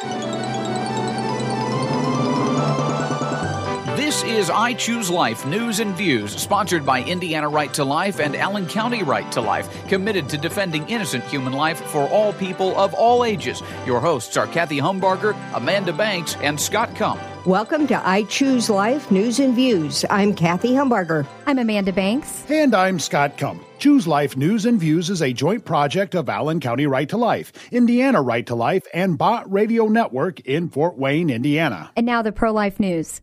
This is I Choose Life News and Views, sponsored by Indiana Right to Life and Allen County Right to Life, committed to defending innocent human life for all people of all ages. Your hosts are Kathy Humbarger, Amanda Banks, and Scott Kump. Welcome to I Choose Life News and Views. I'm Kathy Humbarger. I'm Amanda Banks. And I'm Scott Kump. Choose Life News and Views is a joint project of Allen County Right to Life, Indiana Right to Life, and Bott Radio Network in Fort Wayne, Indiana. And now the pro-life news.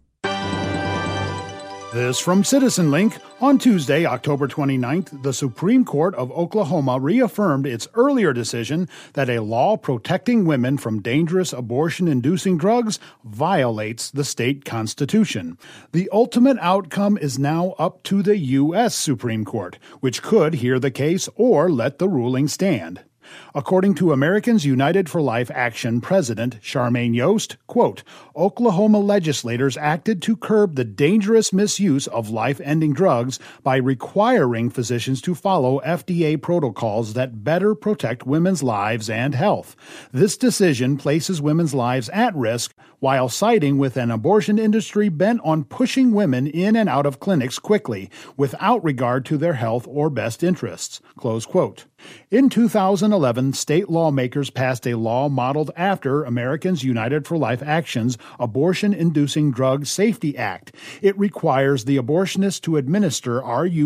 This from Citizen Link. On Tuesday, October 29th, the Supreme Court of Oklahoma reaffirmed its earlier decision that a law protecting women from dangerous abortion-inducing drugs violates the state constitution. The ultimate outcome is now up to the U.S. Supreme Court, which could hear the case or let the ruling stand. According to Americans United for Life Action President Charmaine Yost, quote, Oklahoma legislators acted to curb the dangerous misuse of life-ending drugs by requiring physicians to follow FDA protocols that better protect women's lives and health. This decision places women's lives at risk while siding with an abortion industry bent on pushing women in and out of clinics quickly without regard to their health or best interests, close quote. In 2011, state lawmakers passed a law modeled after Americans United for Life Action's Abortion-Inducing Drug Safety Act. It requires the abortionist to administer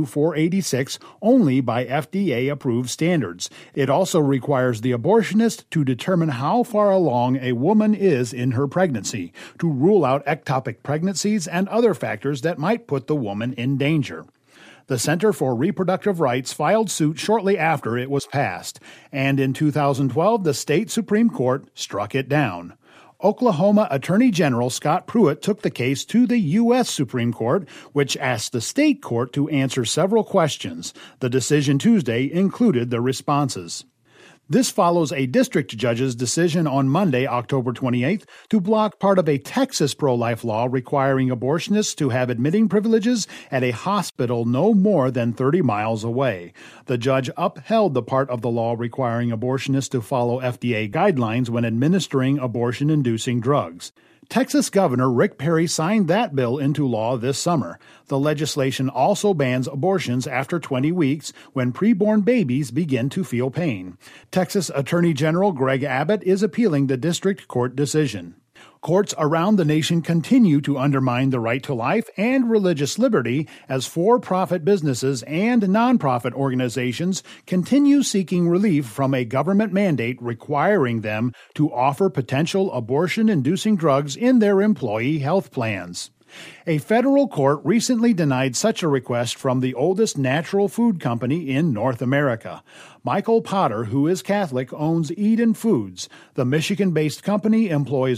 RU-486 only by FDA-approved standards. It also requires the abortionist to determine how far along a woman is in her pregnancy, to rule out ectopic pregnancies and other factors that might put the woman in danger. The Center for Reproductive Rights filed suit shortly after it was passed, and in 2012, the state Supreme Court struck it down. Oklahoma Attorney General Scott Pruitt took the case to the U.S. Supreme Court, which asked the state court to answer several questions. The decision Tuesday included the responses. This follows a district judge's decision on Monday, October 28th, to block part of a Texas pro-life law requiring abortionists to have admitting privileges at a hospital no more than 30 miles away. The judge upheld the part of the law requiring abortionists to follow FDA guidelines when administering abortion-inducing drugs. Texas Governor Rick Perry signed that bill into law this summer. The legislation also bans abortions after 20 weeks when preborn babies begin to feel pain. Texas Attorney General Greg Abbott is appealing the district court decision. Courts around the nation continue to undermine the right to life and religious liberty as for-profit businesses and nonprofit organizations continue seeking relief from a government mandate requiring them to offer potential abortion-inducing drugs in their employee health plans. A federal court recently denied such a request from the oldest natural food company in North America. Michael Potter, who is Catholic, owns Eden Foods. The Michigan-based company employs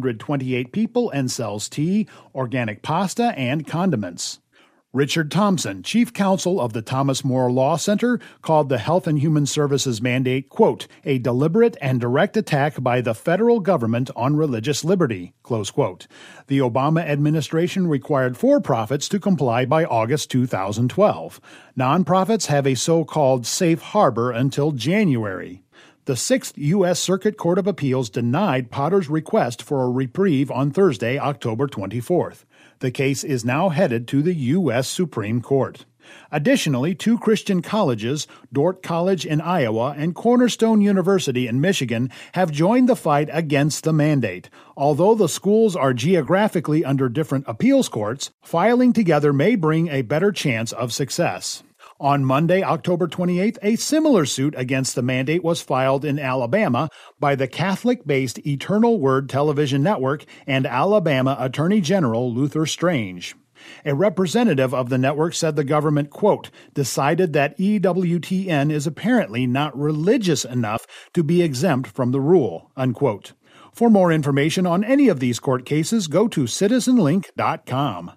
128 people and sells tea, organic pasta, and condiments. Richard Thompson, chief counsel of the Thomas More Law Center, called the Health and Human Services mandate, quote, a deliberate and direct attack by the federal government on religious liberty, close quote. The Obama administration required for-profits to comply by August 2012. Nonprofits have a so-called safe harbor until January. The 6th U.S. Circuit Court of Appeals denied Potter's request for a reprieve on Thursday, October 24th. The case is now headed to the U.S. Supreme Court. Additionally, two Christian colleges, Dordt College in Iowa and Cornerstone University in Michigan, have joined the fight against the mandate. Although the schools are geographically under different appeals courts, filing together may bring a better chance of success. On Monday, October 28th, a similar suit against the mandate was filed in Alabama by the Catholic-based Eternal Word Television Network and Alabama Attorney General Luther Strange. A representative of the network said the government, quote, decided that EWTN is apparently not religious enough to be exempt from the rule, unquote. For more information on any of these court cases, go to citizenlink.com.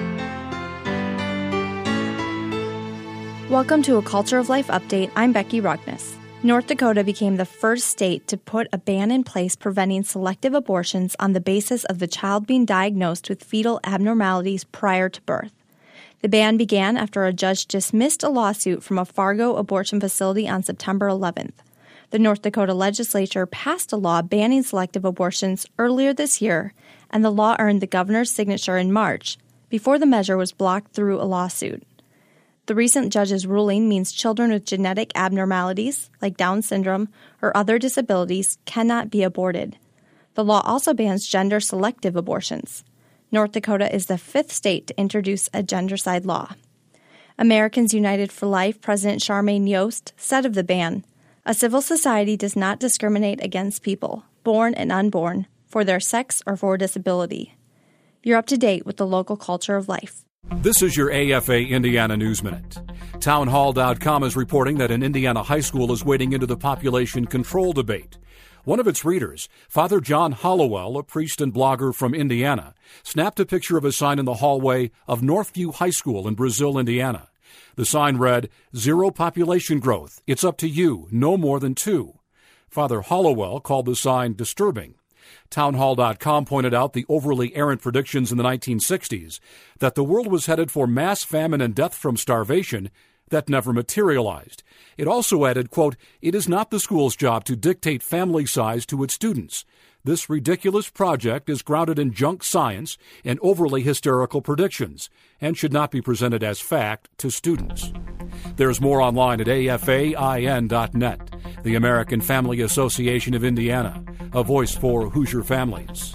Welcome to a Culture of Life update. I'm Becky Rugness. North Dakota became the first state to put a ban in place preventing selective abortions on the basis of the child being diagnosed with fetal abnormalities prior to birth. The ban began after a judge dismissed a lawsuit from a Fargo abortion facility on September 11th. The North Dakota legislature passed a law banning selective abortions earlier this year, and the law earned the governor's signature in March, before the measure was blocked through a lawsuit. The recent judge's ruling means children with genetic abnormalities, like Down syndrome or other disabilities, cannot be aborted. The law also bans gender-selective abortions. North Dakota is the 5th state to introduce a gendercide law. Americans United for Life President Charmaine Yost said of the ban, "A civil society does not discriminate against people, born and unborn, for their sex or for disability." You're up to date with the local culture of life. This is your AFA Indiana News Minute. Townhall.com is reporting that an Indiana high school is wading into the population control debate. One of its readers, Father John Hollowell, a priest and blogger from Indiana, snapped a picture of a sign in the hallway of Northview High School in Brazil, Indiana. The sign read, "Zero population growth. It's up to you. No more than 2." Father Hollowell called the sign disturbing. Townhall.com pointed out the overly errant predictions in the 1960s that the world was headed for mass famine and death from starvation that never materialized. It also added, quote, "It is not the school's job to dictate family size to its students. This ridiculous project is grounded in junk science and overly hysterical predictions and should not be presented as fact to students." There's more online at afain.net, the American Family Association of Indiana, a voice for Hoosier families.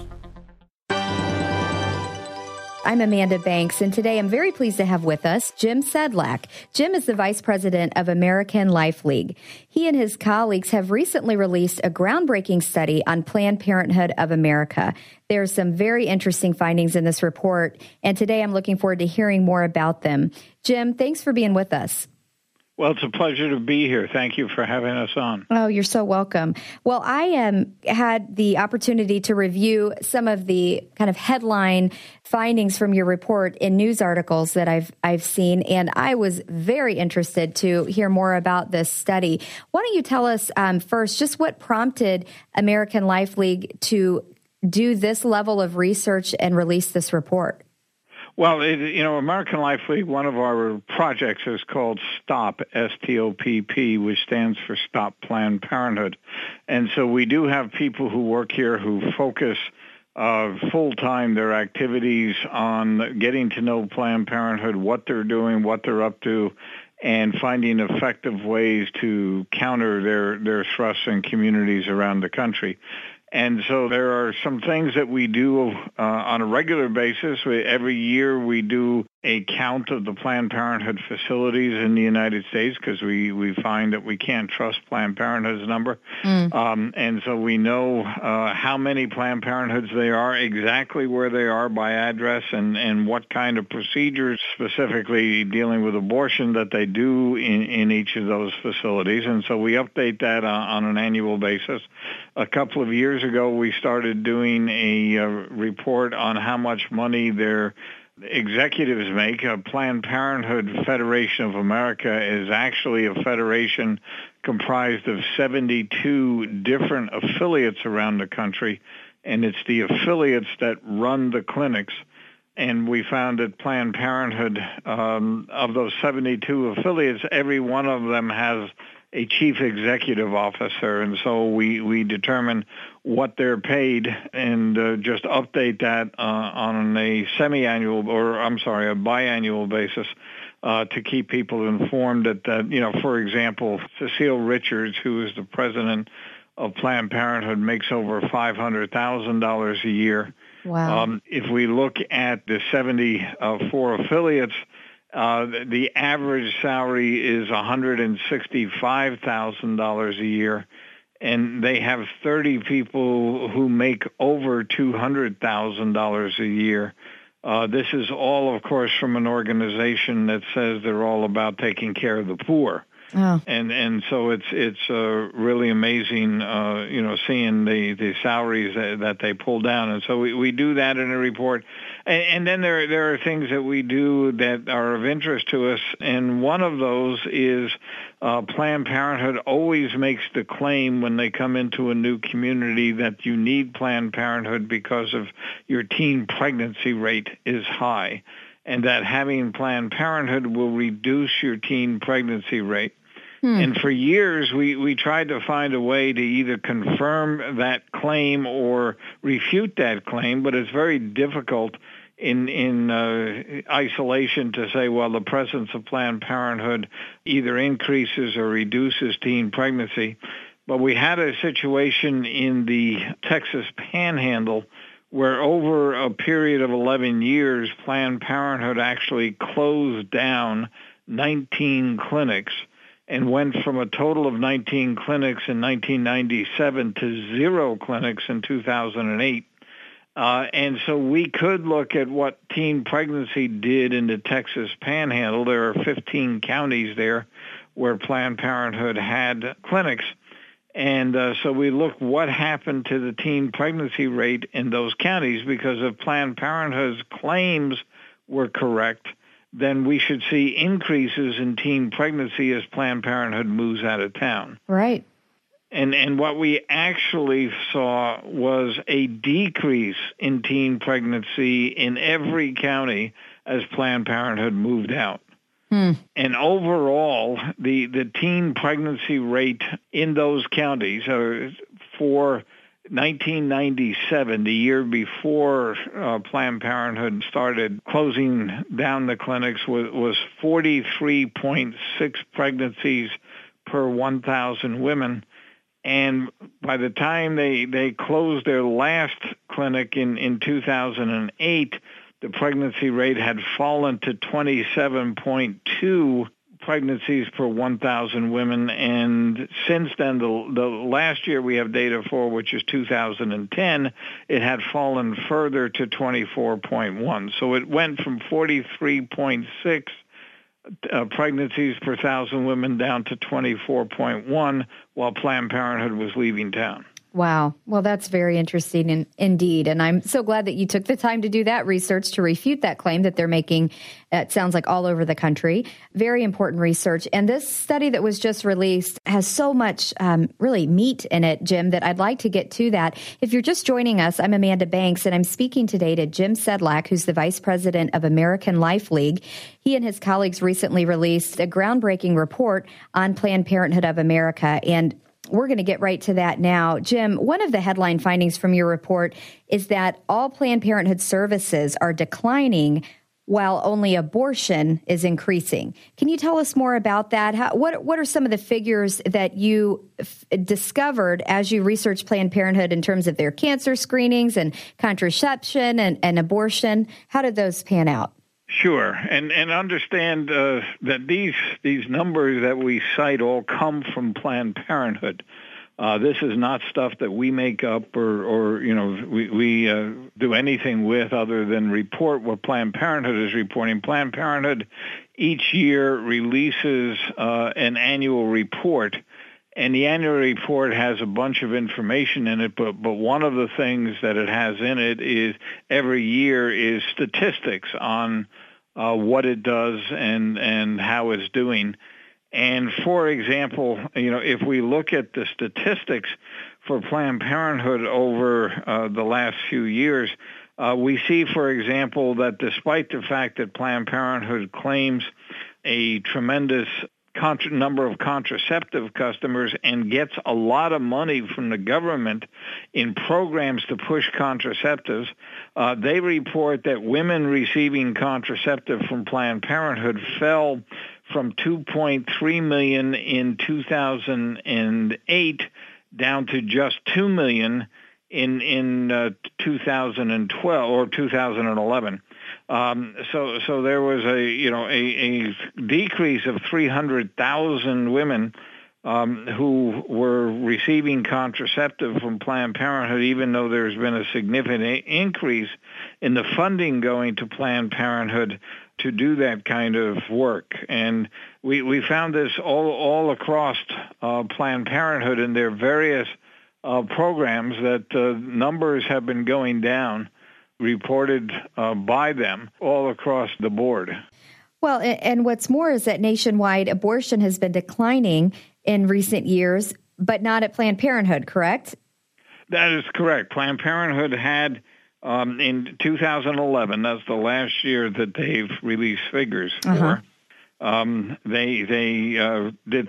I'm Amanda Banks, and today I'm very pleased to have with us Jim Sedlak. Jim is the Vice President of American Life League. He and his colleagues have recently released a groundbreaking study on Planned Parenthood of America. There are some very interesting findings in this report, and today I'm looking forward to hearing more about them. Jim, thanks for being with us. Well, it's a pleasure to be here. Thank you for having us on. Oh, you're so welcome. Well, I had the opportunity to review some of the kind of headline findings from your report in news articles that I've seen, and I was very interested to hear more about this study. Why don't you tell us first just what prompted American Life League to do this level of research and release this report? Well, American Life League, one of our projects is called STOP, S-T-O-P-P, which stands for Stop Planned Parenthood. And so we do have people who work here who focus full-time their activities on getting to know Planned Parenthood, what they're doing, what they're up to, and finding effective ways to counter their thrusts in communities around the country. And so there are some things that we do on a regular basis. Every year we do a count of the Planned Parenthood facilities in the United States because we find that we can't trust Planned Parenthood's number. And so we know how many Planned Parenthoods there are, exactly where they are by address, and what kind of procedures specifically dealing with abortion that they do in each of those facilities. And so we update that on an annual basis. A couple of years ago, we started doing a report on how much money their executives make. Planned Parenthood Federation of America is actually a federation comprised of 72 different affiliates around the country, and it's the affiliates that run the clinics. And we found that Planned Parenthood, of those 72 affiliates, every one of them has a chief executive officer, and so we determine what they're paid and just update that on a a biannual basis to keep people informed that for example, Cecile Richards, who is the president of Planned Parenthood, makes over $500,000 a year. Wow. If we look at the 74 affiliates, the average salary is $165,000 a year, and they have 30 people who make over $200,000 a year. This is all, of course, from an organization that says they're all about taking care of the poor. Oh. And so it's really amazing, seeing the salaries that they pull down. And so we do that in a report. And then there are things that we do that are of interest to us. And one of those is Planned Parenthood always makes the claim when they come into a new community that you need Planned Parenthood because of your teen pregnancy rate is high, and that having Planned Parenthood will reduce your teen pregnancy rate. And for years, we tried to find a way to either confirm that claim or refute that claim, but it's very difficult in isolation to say, well, the presence of Planned Parenthood either increases or reduces teen pregnancy. But we had a situation in the Texas Panhandle where over a period of 11 years, Planned Parenthood actually closed down 19 clinics and went from a total of 19 clinics in 1997 to 0 clinics in 2008. And so we could look at what teen pregnancy did in the Texas Panhandle. There are 15 counties there where Planned Parenthood had clinics. And so we looked what happened to the teen pregnancy rate in those counties, because if Planned Parenthood's claims were correct, then we should see increases in teen pregnancy as Planned Parenthood moves out of town. Right. And what we actually saw was a decrease in teen pregnancy in every county as Planned Parenthood moved out. And overall, the teen pregnancy rate in those counties for 1997, the year before Planned Parenthood started closing down the clinics, was 43.6 pregnancies per 1,000 women. And by the time they closed their last clinic in 2008, the pregnancy rate had fallen to 27.2 pregnancies per 1,000 women. And since then, the last year we have data for, which is 2010, it had fallen further to 24.1. So it went from 43.6 pregnancies per 1,000 women down to 24.1 while Planned Parenthood was leaving town. Wow. Well, that's very interesting indeed. And I'm so glad that you took the time to do that research to refute that claim that they're making, it sounds like, all over the country. Very important research. And this study that was just released has so much really meat in it, Jim, that I'd like to get to that. If you're just joining us, I'm Amanda Banks, and I'm speaking today to Jim Sedlak, who's the Vice President of American Life League. He and his colleagues recently released a groundbreaking report on Planned Parenthood of America, and we're going to get right to that now. Jim, one of the headline findings from your report is that all Planned Parenthood services are declining while only abortion is increasing. Can you tell us more about that? What are some of the figures that you discovered as you researched Planned Parenthood in terms of their cancer screenings and contraception and abortion? How did those pan out? Sure, and understand that these numbers that we cite all come from Planned Parenthood. This is not stuff that we make up or we do anything with other than report what Planned Parenthood is reporting. Planned Parenthood each year releases an annual report, and the annual report has a bunch of information in it, but one of the things that it has in it is every year is statistics on what it does and how it's doing. And for example, if we look at the statistics for Planned Parenthood over the last few years, we see, for example, that despite the fact that Planned Parenthood claims a tremendous number of contraceptive customers and gets a lot of money from the government in programs to push contraceptives, they report that women receiving contraceptive from Planned Parenthood fell from 2.3 million in 2008 down to just 2 million in 2012 or 2011. So there was a decrease of 300,000 women who were receiving contraceptive from Planned Parenthood, even though there's been a significant increase in the funding going to Planned Parenthood to do that kind of work. And we found this all across Planned Parenthood in their various programs, that numbers have been going down, reported by them all across the board. Well, and what's more is that nationwide abortion has been declining in recent years, but not at Planned Parenthood, correct? That is correct. Planned Parenthood had, in 2011, that's the last year that they've released figures for, They did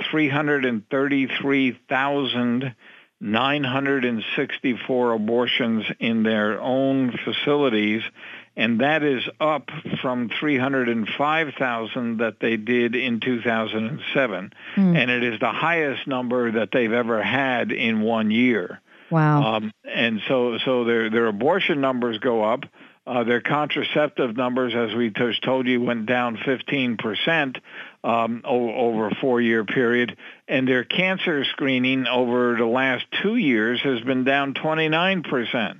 333,964 abortions in their own facilities, and that is up from 305,000 that they did in 2007. And it is the highest number that they've ever had in 1 year. Wow. And so their abortion numbers go up. Their contraceptive numbers, as we just told you, went down 15% over a 4-year period. And their cancer screening over the last 2 years has been down 29%.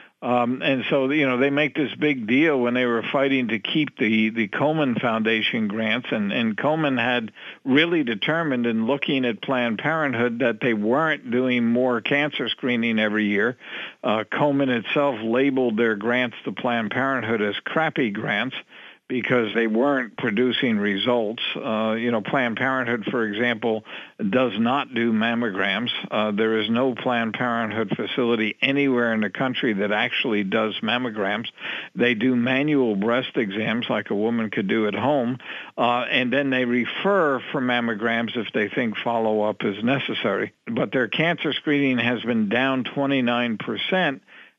And so, they make this big deal when they were fighting to keep the Komen Foundation grants. And Komen had really determined in looking at Planned Parenthood that they weren't doing more cancer screening every year. Komen itself labeled their grants to Planned Parenthood as crappy grants because they weren't producing results. Planned Parenthood, for example, does not do mammograms. There is no Planned Parenthood facility anywhere in the country that actually does mammograms. They do manual breast exams like a woman could do at home, and then they refer for mammograms if they think follow-up is necessary. But their cancer screening has been down 29%.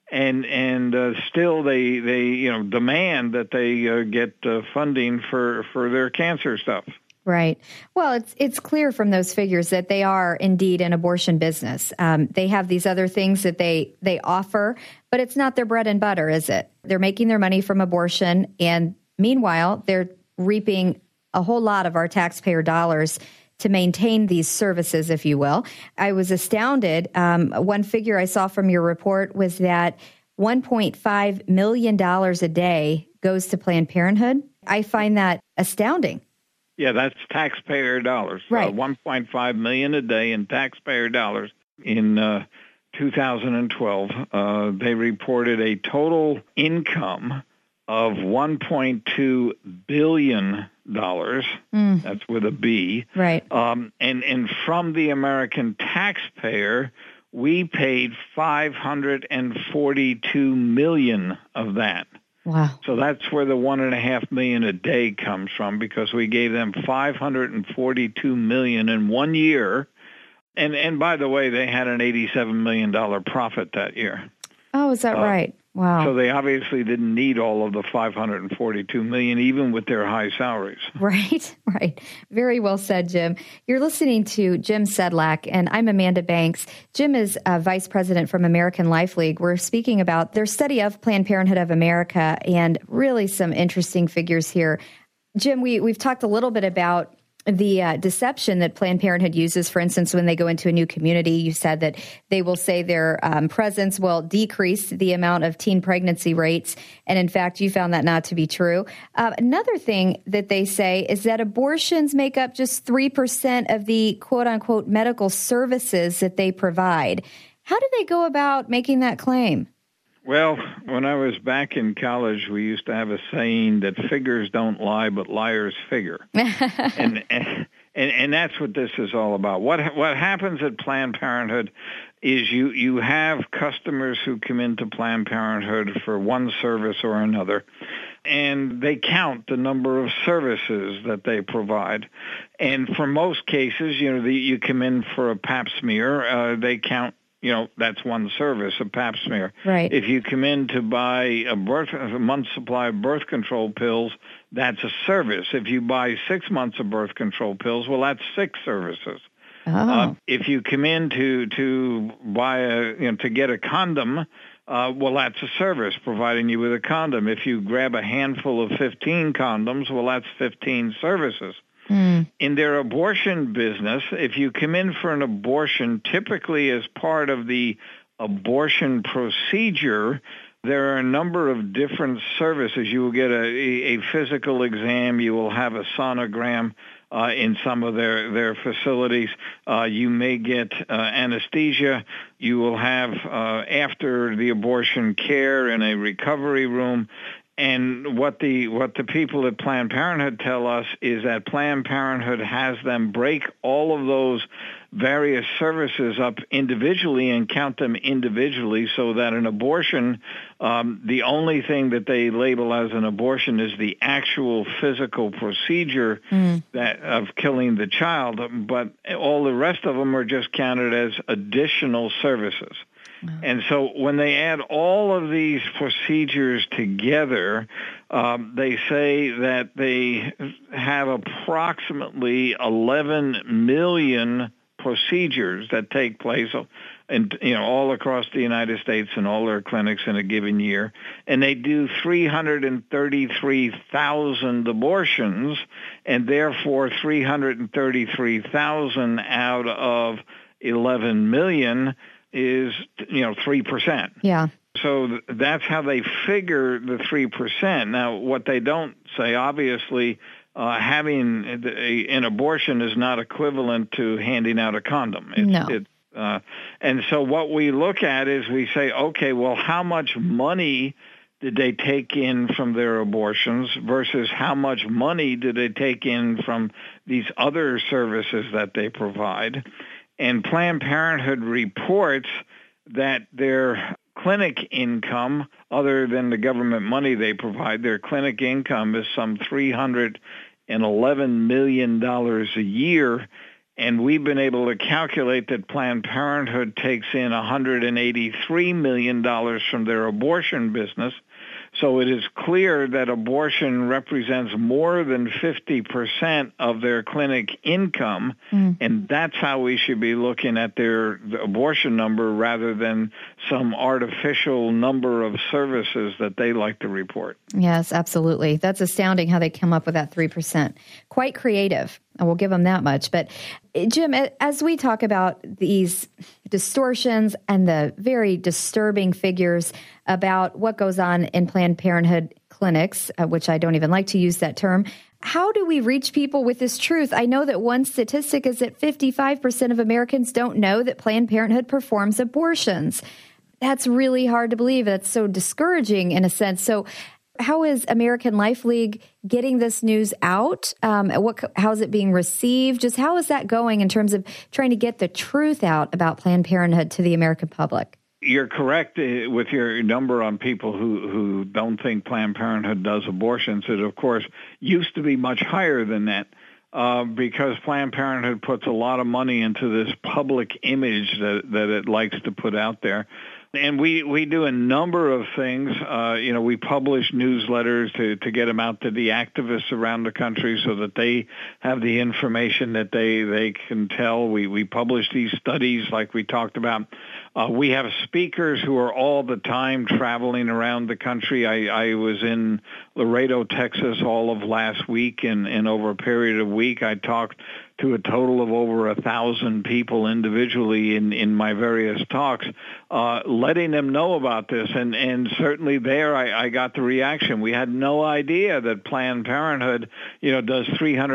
And still they demand that they get funding for their cancer stuff. Right. Well, it's clear from those figures that they are indeed an abortion business. They have these other things that they offer, but it's not their bread and butter, is it? They're making their money from abortion, and meanwhile, they're reaping a whole lot of our taxpayer dollars to maintain these services, if you will. I was astounded. One figure I saw from your report was that $1.5 million a day goes to Planned Parenthood. I find that astounding. Yeah, that's taxpayer dollars. Right. $1.5 million a day in taxpayer dollars. In 2012, they reported a total income of $1.2 billion. That's with a B. Right. And from the American taxpayer, we paid $542 million of that. Wow. So that's where the $1.5 million a day comes from, because we gave them $542 million in 1 year. And by the way, they had an $87 million profit that year. Oh, is that right? Wow. So they obviously didn't need all of the $542 million, even with their high salaries. Right. Very well said, Jim. You're listening to Jim Sedlak, and I'm Amanda Banks. Jim is Vice President from American Life League. We're speaking about their study of Planned Parenthood of America, and really some interesting figures here. Jim, we've talked a little bit about the deception that Planned Parenthood uses. For instance, when they go into a new community, you said that they will say their presence will decrease the amount of teen pregnancy rates. And in fact, you found that not to be true. Another thing that they say is that abortions make up just 3% of the quote unquote medical services that they provide. How do they go about making that claim? Well, when I was back in college, we used to have a saying that figures don't lie, but liars figure. and that's what this is all about. What happens at Planned Parenthood is you have customers who come into Planned Parenthood for one service or another, and they count the number of services that they provide. And for most cases, you come in for a pap smear, they count. That's one service, a pap smear. Right. If you come in to buy a month's supply of birth control pills, that's a service. If you buy 6 months of birth control pills, well, that's 6 services. Oh. If you come in to buy to get a condom, well, that's a service, providing you with a condom. If you grab a handful of 15 condoms, well, that's 15 services. In their abortion business, if you come in for an abortion, typically as part of the abortion procedure, there are a number of different services. You will get a physical exam. You will have a sonogram in some of their facilities. You may get anesthesia. You will have, after the abortion, care in a recovery room. And what the people at Planned Parenthood tell us is that Planned Parenthood has them break all of those various services up individually and count them individually, so that an abortion, the only thing that they label as an abortion is the actual physical procedure of killing the child, but all the rest of them are just counted as additional services. And so when they add all of these procedures together, they say that they have approximately 11 million procedures that take place all across the United States in all their clinics in a given year. And they do 333,000 abortions, and therefore 333,000 out of 11 million is 3%. Yeah. So that's how they figure the 3%. Now, what they don't say, obviously, having an abortion is not equivalent to handing out a condom. And so what we look at is we say, okay, well, how much money did they take in from their abortions versus how much money did they take in from these other services that they provide? And Planned Parenthood reports that their clinic income, other than the government money they provide, their clinic income is some $311 million a year. And we've been able to calculate that Planned Parenthood takes in $183 million from their abortion business. So it is clear that abortion represents more than 50% of their clinic income, and that's how we should be looking at their abortion number rather than some artificial number of services that they like to report. Yes, absolutely. That's astounding how they come up with that 3%. Quite creative. I will give them that much. But Jim, as we talk about these distortions and the very disturbing figures about what goes on in Planned Parenthood clinics, which I don't even like to use that term, how do we reach people with this truth? I know that one statistic is that 55% of Americans don't know that Planned Parenthood performs abortions. That's really hard to believe. That's so discouraging in a sense. So how is American Life League getting this news out? How is it being received? Just how is that going in terms of trying to get the truth out about Planned Parenthood to the American public? You're correct with your number on people who don't think Planned Parenthood does abortions. It, of course, used to be much higher than that because Planned Parenthood puts a lot of money into this public image that it likes to put out there. And we do a number of things. We publish newsletters to get them out to the activists around the country so that they have the information that they can tell. We publish these studies like we talked about. We have speakers who are all the time traveling around the country. I was in Laredo, Texas all of last week, and over a period of a week I talked to a total of over 1,000 people individually in my various talks, letting them know about this. And certainly there I got the reaction. We had no idea that Planned Parenthood, does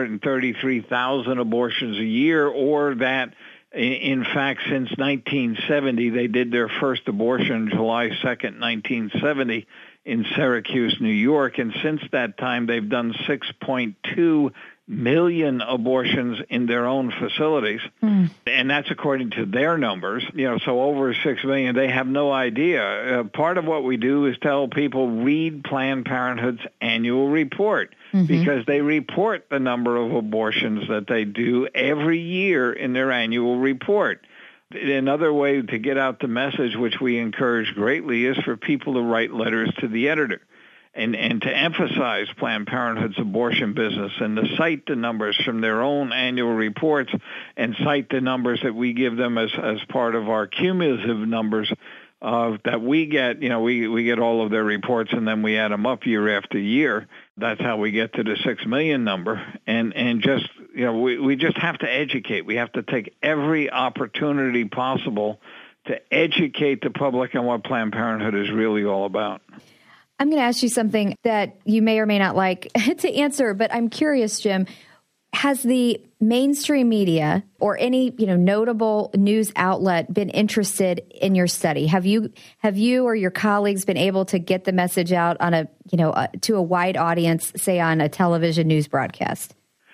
333,000 abortions a year, or that in fact, since 1970, they did their first abortion July 2nd, 1970 in Syracuse, New York. And since that time, they've done 6.2 million abortions in their own facilities. And that's according to their numbers, so over 6 million. They have no idea. Part of what we do is tell people, read Planned Parenthood's annual report, because they report the number of abortions that they do every year in their annual report. Another way to get out the message, which we encourage greatly, is for people to write letters to the editor and to emphasize Planned Parenthood's abortion business and to cite the numbers from their own annual reports and cite the numbers that we give them as part of our cumulative numbers that we get. We get all of their reports and then we add them up year after year. That's how we get to the 6 million number. And just, we just have to educate. We have to take every opportunity possible to educate the public on what Planned Parenthood is really all about. I'm going to ask you something that you may or may not like to answer, but I'm curious, Jim. has the mainstream media or any, notable news outlet been interested in your study? Have you or your colleagues been able to get the message out on to a wide audience, say on a television news broadcast?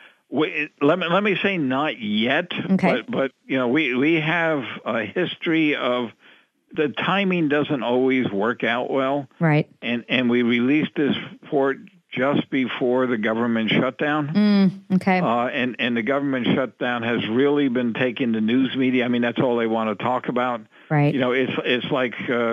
Let me say not yet. Okay. But we have a history of the timing doesn't always work out well. Right. And we released this report just before the government shutdown. Okay. And the government shutdown has really been taking the news media. I mean, that's all they want to talk about. Right. It's like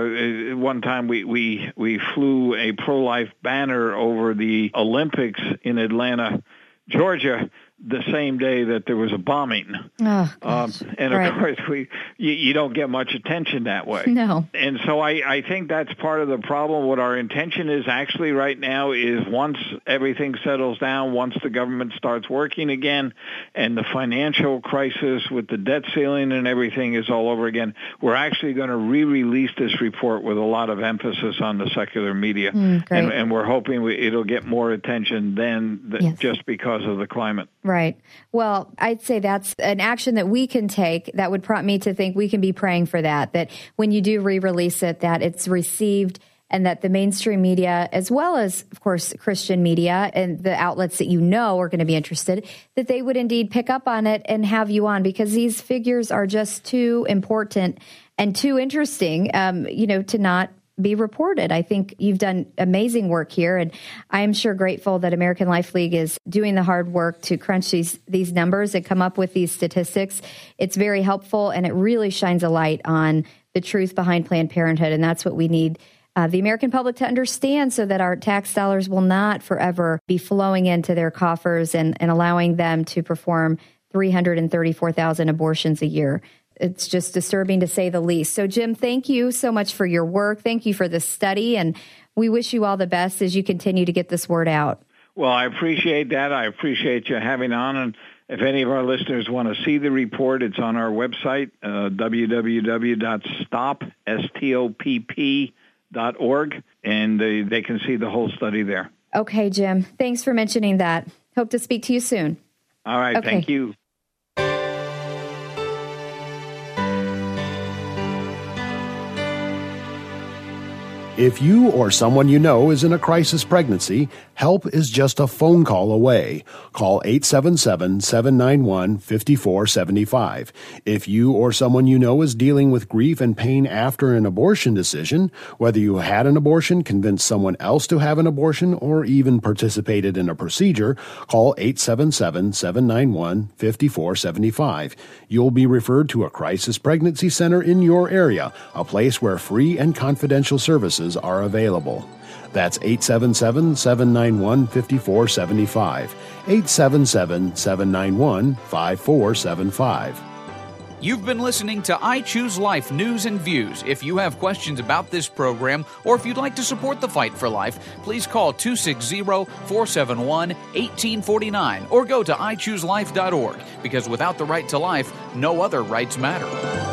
one time we flew a pro-life banner over the Olympics in Atlanta, Georgia, the same day that there was a bombing. Oh, and of course, you don't get much attention that way. No. And so I think that's part of the problem. What our intention is actually right now is once everything settles down, once the government starts working again, and the financial crisis with the debt ceiling and everything is all over again, we're actually going to re-release this report with a lot of emphasis on the secular media. And we're hoping it'll get more attention than just because of the climate. Right. Well, I'd say that's an action that we can take that would prompt me to think we can be praying for that when you do re-release it, that it's received and that the mainstream media, as well as, of course, Christian media and the outlets that are going to be interested, that they would indeed pick up on it and have you on, because these figures are just too important and too interesting, to not be reported. I think you've done amazing work here, and I am sure grateful that American Life League is doing the hard work to crunch these numbers and come up with these statistics. It's very helpful, and it really shines a light on the truth behind Planned Parenthood, and that's what we need the American public to understand, so that our tax dollars will not forever be flowing into their coffers and allowing them to perform 334,000 abortions a year. It's just disturbing, to say the least. So, Jim, thank you so much for your work. Thank you for the study, and we wish you all the best as you continue to get this word out. Well, I appreciate that. I appreciate you having on. And if any of our listeners want to see the report, it's on our website, www.stop.org, and they can see the whole study there. Okay, Jim. Thanks for mentioning that. Hope to speak to you soon. All right. Okay. Thank you. If you or someone you know is in a crisis pregnancy, help is just a phone call away. Call 877-791-5475. If you or someone you know is dealing with grief and pain after an abortion decision, whether you had an abortion, convinced someone else to have an abortion, or even participated in a procedure, call 877-791-5475. You'll be referred to a crisis pregnancy center in your area, a place where free and confidential services are available. That's 877-791-5475. 877-791-5475. You've been listening to I Choose Life News and Views. If you have questions about this program, or if you'd like to support the fight for life, please call 260-471-1849 or go to iChooseLife.org, because without the right to life, no other rights matter.